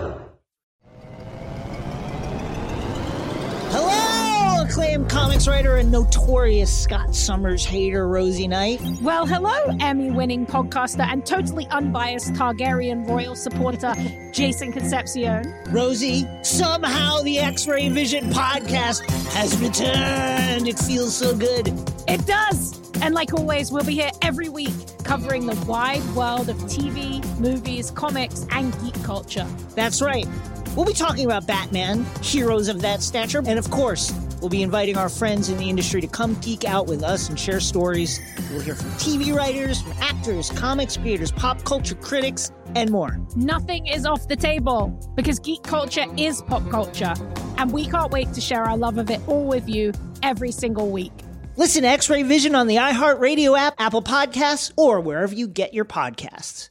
Hello, acclaimed comics writer and notorious Scott Summers hater, Rosie Knight. Well, hello, Emmy-winning podcaster and totally unbiased Targaryen royal supporter, Jason Concepcion. Rosie, somehow the X-Ray Vision podcast has returned. It feels so good. It does. And like always, we'll be here every week covering the wide world of T V, movies, comics, and geek culture. That's right. We'll be talking about Batman, heroes of that stature, and of course, we'll be inviting our friends in the industry to come geek out with us and share stories. We'll hear from T V writers, from actors, comics creators, pop culture critics, and more. Nothing is off the table because geek culture is pop culture, and we can't wait to share our love of it all with you every single week. Listen to X-Ray Vision on the iHeartRadio app, Apple Podcasts, or wherever you get your podcasts.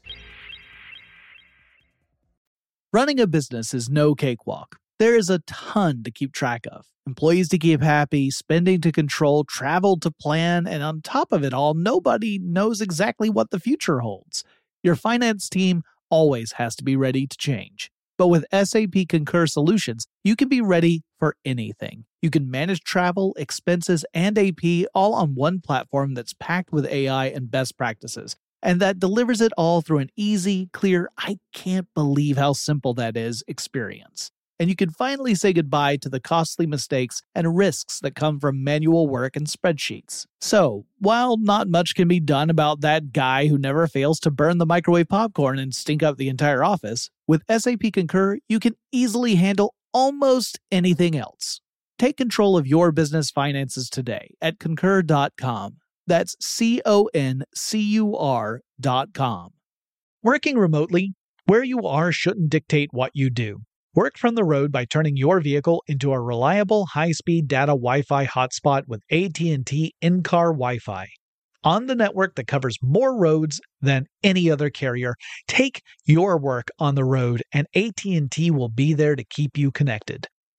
Running a business is no cakewalk. There is a ton to keep track of. Employees to keep happy, spending to control, travel to plan, and on top of it all, nobody knows exactly what the future holds. Your finance team always has to be ready to change. But with S A P Concur Solutions, you can be ready for anything. You can manage travel, expenses, and A P all on one platform that's packed with A I and best practices, and that delivers it all through an easy, clear, I can't believe how simple that is experience. And you can finally say goodbye to the costly mistakes and risks that come from manual work and spreadsheets. So, while not much can be done about that guy who never fails to burn the microwave popcorn and stink up the entire office, with S A P Concur, you can easily handle almost anything else. Take control of your business finances today at concur dot com. That's C O N C U R dot com. Working remotely, where you are shouldn't dictate what you do. Work from the road by turning your vehicle into a reliable high-speed data Wi-Fi hotspot with A T and T in-car Wi-Fi. On the network that covers more roads than any other carrier, take your work on the road and A T and T will be there to keep you connected.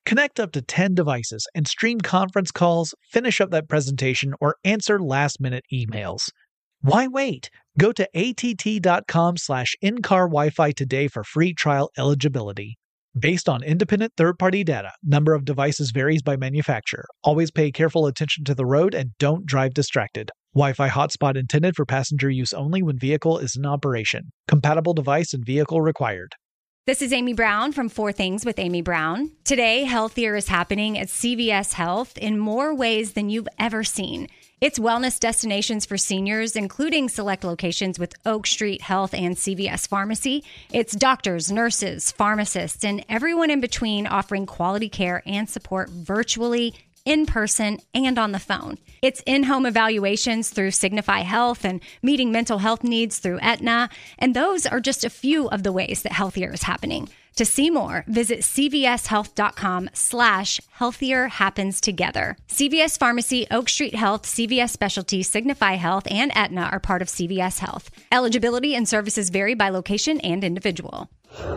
Connect up to ten devices and stream conference calls, finish up that presentation, or answer last-minute emails. Why wait? Go to att.com slash in-car Wi-Fi today for free trial eligibility. Based on independent third-party data, number of devices varies by manufacturer. Always pay careful attention to the road and don't drive distracted. Wi-Fi hotspot intended for passenger use only when vehicle is in operation. Compatible device and vehicle required. This is Amy Brown from Four Things with Amy Brown. Today, healthier is happening at C V S Health in more ways than you've ever seen. It's wellness destinations for seniors, including select locations with Oak Street Health and C V S Pharmacy. It's doctors, nurses, pharmacists, and everyone in between offering quality care and support virtually, in person, and on the phone. It's in-home evaluations through Signify Health and meeting mental health needs through Aetna. And those are just a few of the ways that healthier is happening. To see more, visit cvshealth.com slash healthier happens together. C V S Pharmacy, Oak Street Health, C V S Specialty, Signify Health, and Aetna are part of C V S Health. Eligibility and services vary by location and individual.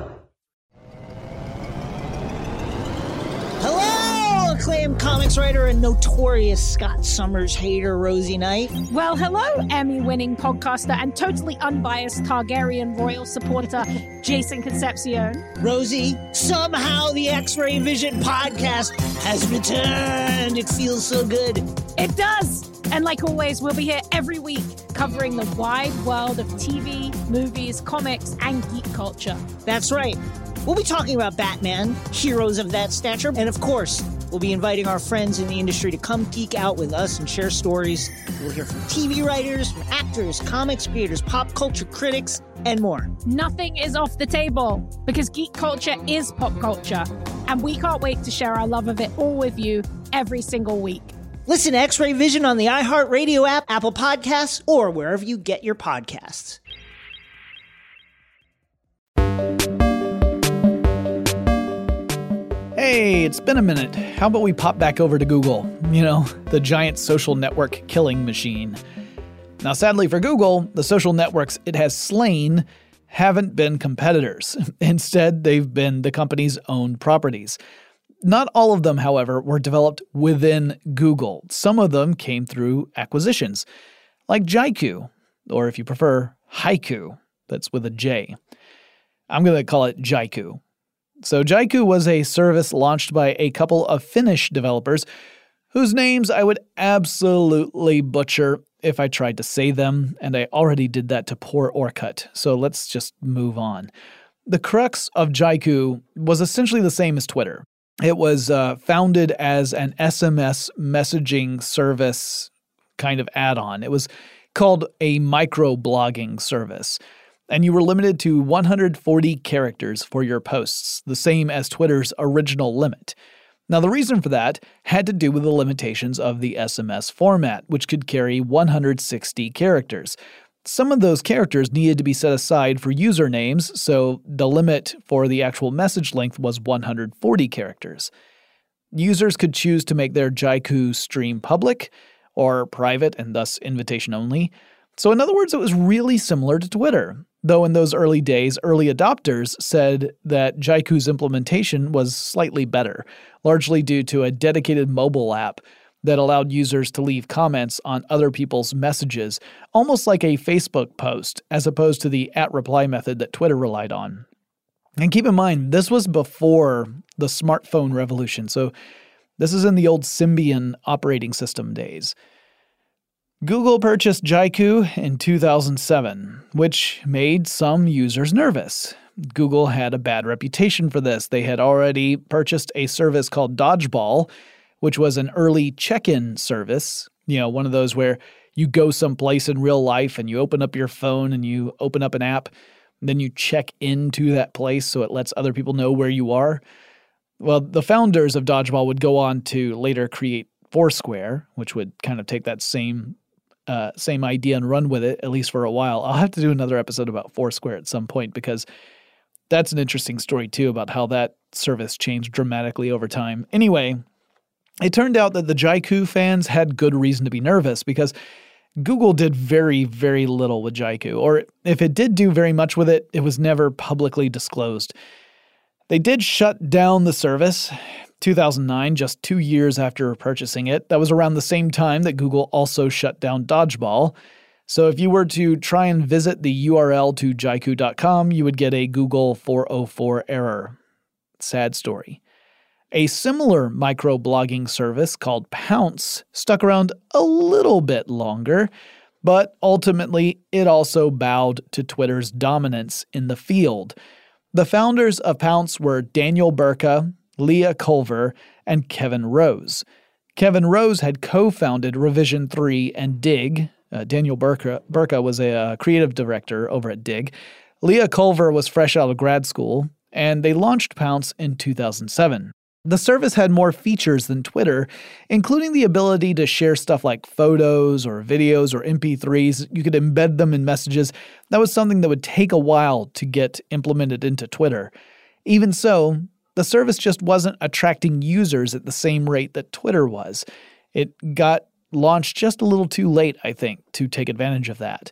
Hello, acclaimed comics writer and notorious Scott Summers hater, Rosie Knight. Well, hello, Emmy-winning podcaster and totally unbiased Targaryen royal supporter, Jason Concepcion. Rosie, somehow the X-Ray Vision podcast has returned. It feels so good. It does. And like always, we'll be here every week covering the wide world of T V, movies, comics, and geek culture. That's right. We'll be talking about Batman, heroes of that stature, and of course, we'll be inviting our friends in the industry to come geek out with us and share stories. We'll hear from T V writers, from actors, comics creators, pop culture critics, and more. Nothing is off the table because geek culture is pop culture, and we can't wait to share our love of it all with you every single week. Listen to X-Ray Vision on the iHeartRadio app, Apple Podcasts, or wherever you get your podcasts. Hey, it's been a minute. How about we pop back over to Google? You know, the giant social network killing machine. Now, sadly for Google, the social networks it has slain haven't been competitors. Instead, they've been the company's own properties. Not all of them, however, were developed within Google. Some of them came through acquisitions, like Jaiku, or if you prefer, Haiku, that's with a J. I'm going to call it Jaiku. So Jaiku was a service launched by a couple of Finnish developers whose names I would absolutely butcher if I tried to say them, and I already did that to poor Orkut, so let's just move on. The crux of Jaiku was essentially the same as Twitter. It was uh, founded as an S M S messaging service kind of add-on. It was called a microblogging service. And you were limited to one hundred forty characters for your posts, the same as Twitter's original limit. Now, the reason for that had to do with the limitations of the S M S format, which could carry one hundred sixty characters. Some of those characters needed to be set aside for usernames, so the limit for the actual message length was one hundred forty characters. Users could choose to make their Jaiku stream public or private and thus invitation only. So in other words, it was really similar to Twitter. Though in those early days, early adopters said that Jaiku's implementation was slightly better, largely due to a dedicated mobile app that allowed users to leave comments on other people's messages, almost like a Facebook post, as opposed to the at-reply method that Twitter relied on. And keep in mind, this was before the smartphone revolution, so this is in the old Symbian operating system days. Google purchased Jaiku in two thousand seven, which made some users nervous. Google had a bad reputation for this. They had already purchased a service called Dodgeball, which was an early check-in service, you know, one of those where you go someplace in real life and you open up your phone and you open up an app, and then you check into that place so it lets other people know where you are. Well, the founders of Dodgeball would go on to later create Foursquare, which would kind of take that same uh, same idea and run with it, at least for a while. I'll have to do another episode about Foursquare at some point because that's an interesting story too about how that service changed dramatically over time. Anyway, it turned out that the Jaiku fans had good reason to be nervous because Google did very, very little with Jaiku, or if it did do very much with it, it was never publicly disclosed. They did shut down the service two thousand nine, just two years after purchasing it. That was around the same time that Google also shut down Dodgeball. So if you were to try and visit the U R L to jaiku dot com, you would get a Google four oh four error. Sad story. A similar microblogging service called Pownce stuck around a little bit longer, but ultimately it also bowed to Twitter's dominance in the field. The founders of Pownce were Daniel Burka, Leah Culver, and Kevin Rose. Kevin Rose had co-founded Revision three and Dig. Uh, Daniel Burka, Burka was a uh, creative director over at Dig. Leah Culver was fresh out of grad school, and they launched Pownce in two thousand seven. The service had more features than Twitter, including the ability to share stuff like photos or videos or M P threes. You could embed them in messages. That was something that would take a while to get implemented into Twitter. Even so, the service just wasn't attracting users at the same rate that Twitter was. It got launched just a little too late, I think, to take advantage of that.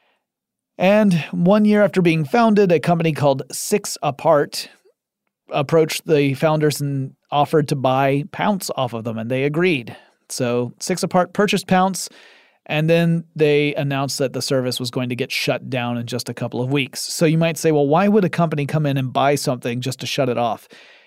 And one year after being founded, a company called Six Apart approached the founders and offered to buy Pownce off of them, and they agreed. So Six Apart purchased Pownce, and then they announced that the service was going to get shut down in just a couple of weeks. So you might say, well, why would a company come in and buy something just to shut it off?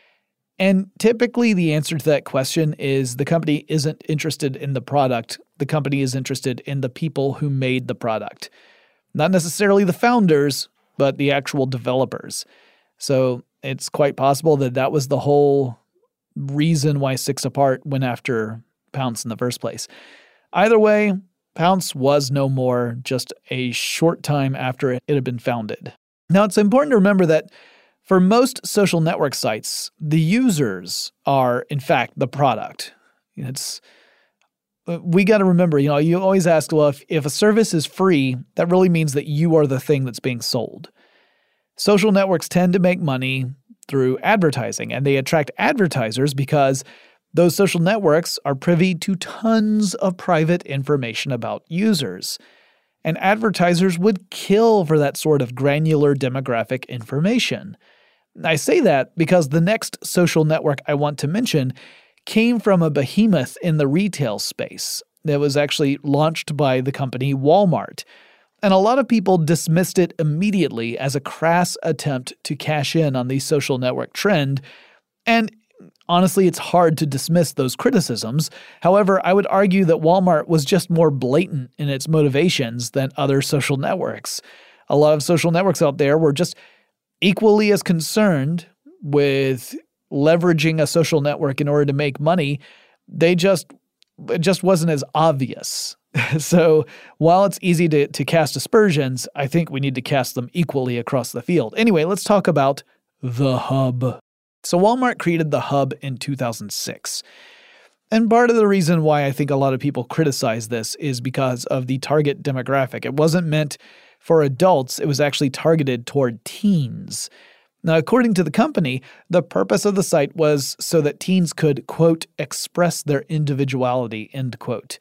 And typically the answer to that question is the company isn't interested in the product. The company is interested in the people who made the product. Not necessarily the founders, but the actual developers. So it's quite possible that that was the whole reason why Six Apart went after Pownce in the first place. Either way, Pownce was no more just a short time after it had been founded. Now, it's important to remember that for most social network sites, the users are, in fact, the product. It's we got to remember, you know, you always ask, well, if, if a service is free, that really means that you are the thing that's being sold. Social networks tend to make money through advertising, and they attract advertisers because those social networks are privy to tons of private information about users. And advertisers would kill for that sort of granular demographic information. I say that because the next social network I want to mention came from a behemoth in the retail space that was actually launched by the company Walmart. And a lot of people dismissed it immediately as a crass attempt to cash in on the social network trend. And honestly, it's hard to dismiss those criticisms. However, I would argue that Walmart was just more blatant in its motivations than other social networks. A lot of social networks out there were just equally as concerned with leveraging a social network in order to make money. They just, it just wasn't as obvious. So while it's easy to, to cast aspersions, I think we need to cast them equally across the field. Anyway, let's talk about the Hub. So Walmart created the Hub in two thousand six. And part of the reason why I think a lot of people criticize this is because of the target demographic. It wasn't meant for adults, it was actually targeted toward teens. Now, according to the company, the purpose of the site was so that teens could, quote, express their individuality, end quote.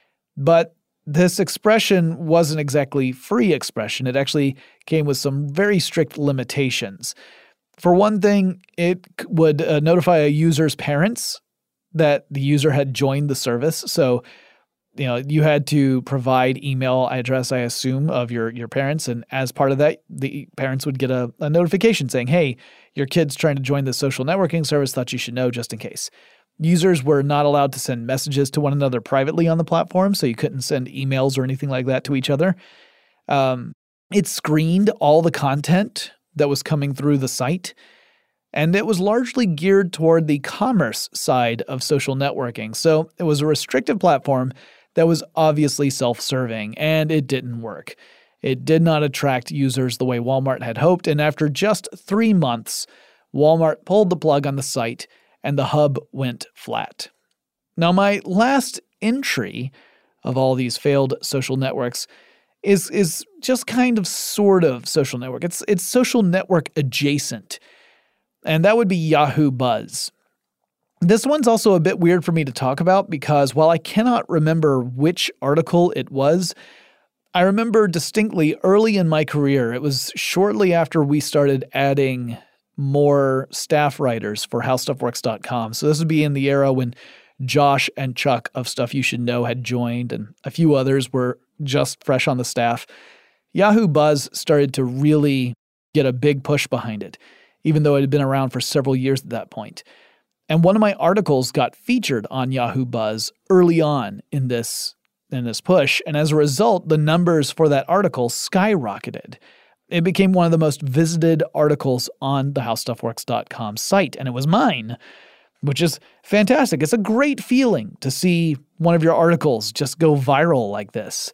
But this expression wasn't exactly free expression. It actually came with some very strict limitations. For one thing, it would uh, notify a user's parents that the user had joined the service. So, you know, you had to provide email address, I assume, of your, your parents. And as part of that, the parents would get a, a notification saying, hey, your kid's trying to join the social networking service, thought you should know just in case. Users were not allowed to send messages to one another privately on the platform, so you couldn't send emails or anything like that to each other. Um, it screened all the content that was coming through the site, and it was largely geared toward the commerce side of social networking. So it was a restrictive platform that was obviously self-serving, and it didn't work. It did not attract users the way Walmart had hoped, and after just three months, Walmart pulled the plug on the site, and the Hub went flat. Now, my last entry of all these failed social networks is is just kind of sort of social network. It's it's social network adjacent, and that would be Yahoo Buzz. This one's also a bit weird for me to talk about because while I cannot remember which article it was, I remember distinctly early in my career, it was shortly after we started adding more staff writers for how stuff works dot com. So this would be in the era when Josh and Chuck of Stuff You Should Know had joined, and a few others were just fresh on the staff. Yahoo Buzz started to really get a big push behind it, even though it had been around for several years at that point. And one of my articles got featured on Yahoo Buzz early on in this, in this push, and as a result, the numbers for that article skyrocketed. It became one of the most visited articles on the how stuff works dot com site, and it was mine, which is fantastic. It's a great feeling to see one of your articles just go viral like this.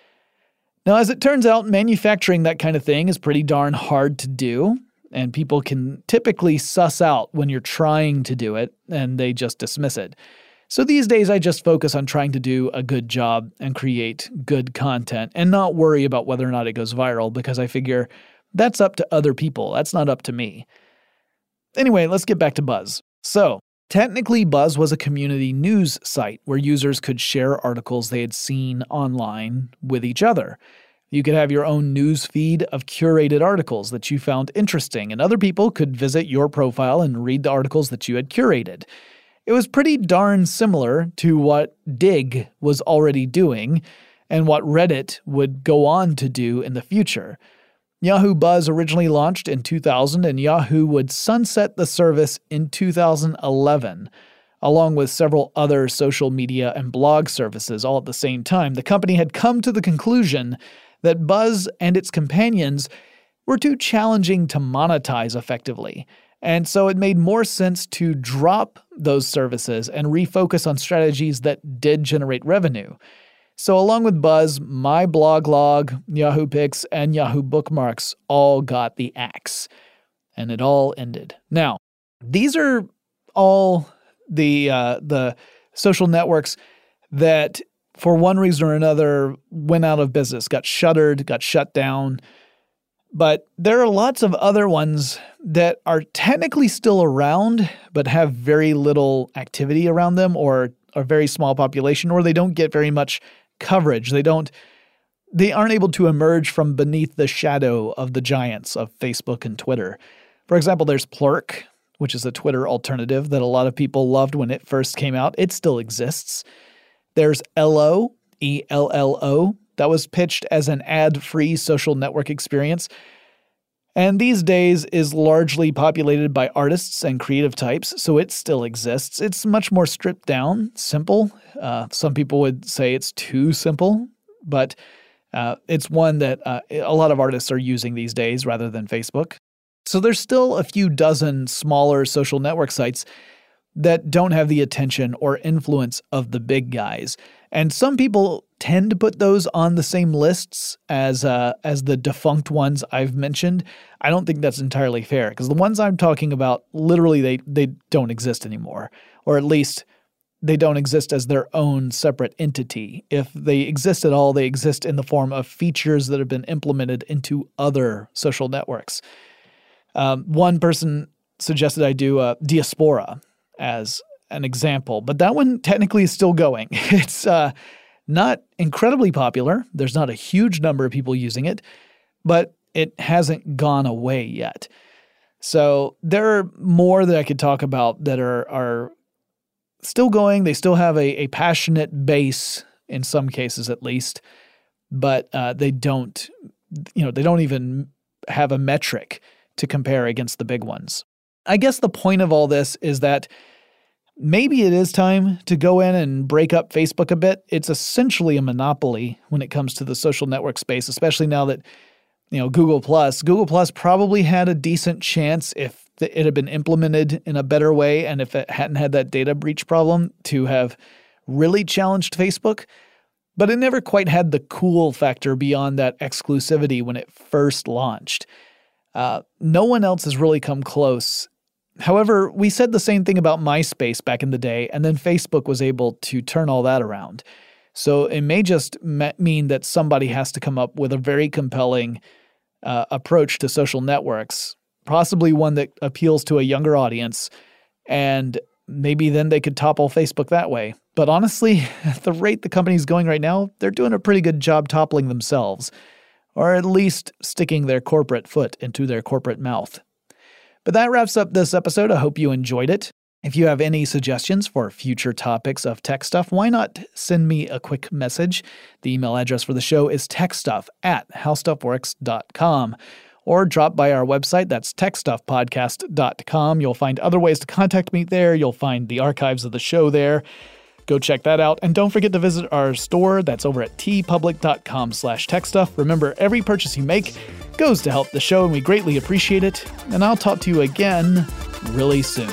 Now, as it turns out, manufacturing that kind of thing is pretty darn hard to do, and people can typically suss out when you're trying to do it, and they just dismiss it. So these days, I just focus on trying to do a good job and create good content and not worry about whether or not it goes viral, because I figure that's up to other people. That's not up to me. Anyway, let's get back to Buzz. So, technically, Buzz was a community news site where users could share articles they had seen online with each other. You could have your own news feed of curated articles that you found interesting, and other people could visit your profile and read the articles that you had curated. It was pretty darn similar to what Digg was already doing and what Reddit would go on to do in the future. Yahoo Buzz originally launched in two thousand, and Yahoo would sunset the service in two thousand eleven. Along with several other social media and blog services all at the same time, the company had come to the conclusion that Buzz and its companions were too challenging to monetize effectively. And so it made more sense to drop those services and refocus on strategies that did generate revenue. So along with Buzz, My Blog Log, Yahoo Pics, and Yahoo Bookmarks all got the axe. And it all ended. Now, these are all the uh, the social networks that, for one reason or another, went out of business, got shuttered, got shut down. But there are lots of other ones that are technically still around, but have very little activity around them, or a very small population, or they don't get very much coverage. They don't, they aren't able to emerge from beneath the shadow of the giants of Facebook and Twitter. For example, there's Plurk, which is a Twitter alternative that a lot of people loved when it first came out. It still exists. There's Ello, E L L O, that was pitched as an ad-free social network experience, and these days is largely populated by artists and creative types, so it still exists. It's much more stripped down, simple. Uh, some people would say it's too simple, but uh, it's one that uh, a lot of artists are using these days rather than Facebook. So there's still a few dozen smaller social network sites that don't have the attention or influence of the big guys. And some people tend to put those on the same lists as uh, as the defunct ones I've mentioned. I don't think that's entirely fair, because the ones I'm talking about, literally they, they don't exist anymore. Or at least they don't exist as their own separate entity. If they exist at all, they exist in the form of features that have been implemented into other social networks. Um, one person suggested I do uh, Diaspora as an example, but that one technically is still going. It's uh, not incredibly popular. There's not a huge number of people using it, but it hasn't gone away yet. So there are more that I could talk about that are are still going. They still have a, a passionate base in some cases, at least, but uh, they don't, you know, they don't even have a metric to compare against the big ones. I guess the point of all this is that maybe it is time to go in and break up Facebook a bit. It's essentially a monopoly when it comes to the social network space, especially now that, you know, Google Plus, Google Plus probably had a decent chance if it had been implemented in a better way and if it hadn't had that data breach problem to have really challenged Facebook. But it never quite had the cool factor beyond that exclusivity when it first launched. Uh, no one else has really come close. However, we said the same thing about MySpace back in the day, and then Facebook was able to turn all that around. So it may just mean that somebody has to come up with a very compelling uh, approach to social networks, possibly one that appeals to a younger audience, and maybe then they could topple Facebook that way. But honestly, at the rate the company's going right now, they're doing a pretty good job toppling themselves, or at least sticking their corporate foot into their corporate mouth. But that wraps up this episode. I hope you enjoyed it. If you have any suggestions for future topics of tech stuff, why not send me a quick message? The email address for the show is techstuff at howstuffworks dot com. Or drop by our website, that's tech stuff podcast dot com. You'll find other ways to contact me there. You'll find the archives of the show there. Go check that out. And don't forget to visit our store. That's over at tpublic.com slash techstuff. Remember, every purchase you make goes to help the show, and we greatly appreciate it. And I'll talk to you again really soon.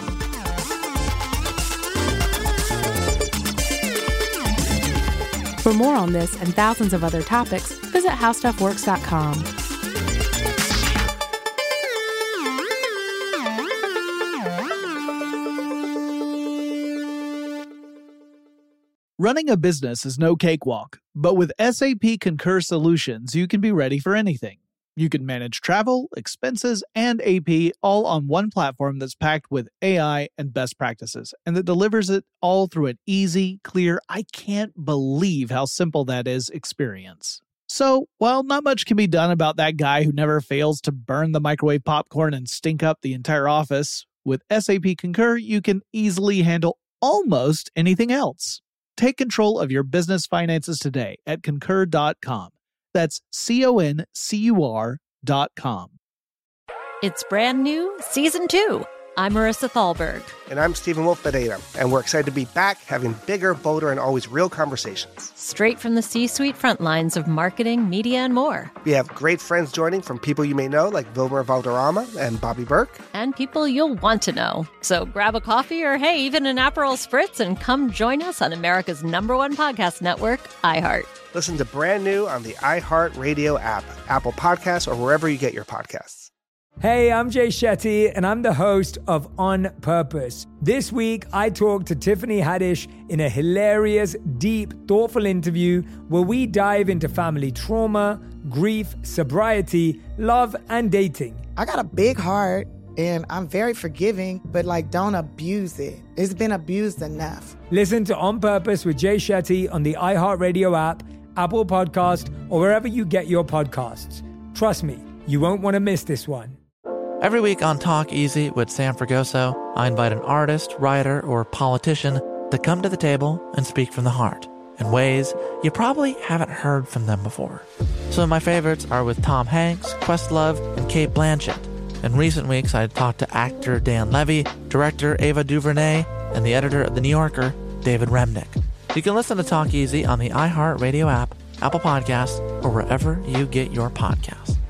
For more on this and thousands of other topics, visit how stuff works dot com. Running a business is no cakewalk, but with S A P Concur Solutions, you can be ready for anything. You can manage travel, expenses, and A P all on one platform that's packed with A I and best practices, and that delivers it all through an easy, clear, I can't believe how simple that is experience. So, while not much can be done about that guy who never fails to burn the microwave popcorn and stink up the entire office, with S A P Concur, you can easily handle almost anything else. Take control of your business finances today at concur dot com. That's C O N C U R dot com. It's brand new, season two. I'm Marissa Thalberg. And I'm Stephen Wolf Bedeta, and we're excited to be back having bigger, bolder, and always real conversations. Straight from the C-suite front lines of marketing, media, and more. We have great friends joining from people you may know, like Wilmer Valderrama and Bobby Burke. And people you'll want to know. So grab a coffee or, hey, even an Aperol Spritz and come join us on America's number one podcast network, iHeart. Listen to brand new on the iHeart Radio app, Apple Podcasts, or wherever you get your podcasts. Hey, I'm Jay Shetty, and I'm the host of On Purpose. This week, I talked to Tiffany Haddish in a hilarious, deep, thoughtful interview where we dive into family trauma, grief, sobriety, love, and dating. I got a big heart, and I'm very forgiving, but, like, don't abuse it. It's been abused enough. Listen to On Purpose with Jay Shetty on the iHeartRadio app, Apple Podcast, or wherever you get your podcasts. Trust me, you won't want to miss this one. Every week on Talk Easy with Sam Fragoso, I invite an artist, writer, or politician to come to the table and speak from the heart in ways you probably haven't heard from them before. Some of my favorites are with Tom Hanks, Questlove, and Cate Blanchett. In recent weeks, I talked to actor Dan Levy, director Ava DuVernay, and the editor of The New Yorker, David Remnick. You can listen to Talk Easy on the iHeartRadio app, Apple Podcasts, or wherever you get your podcasts.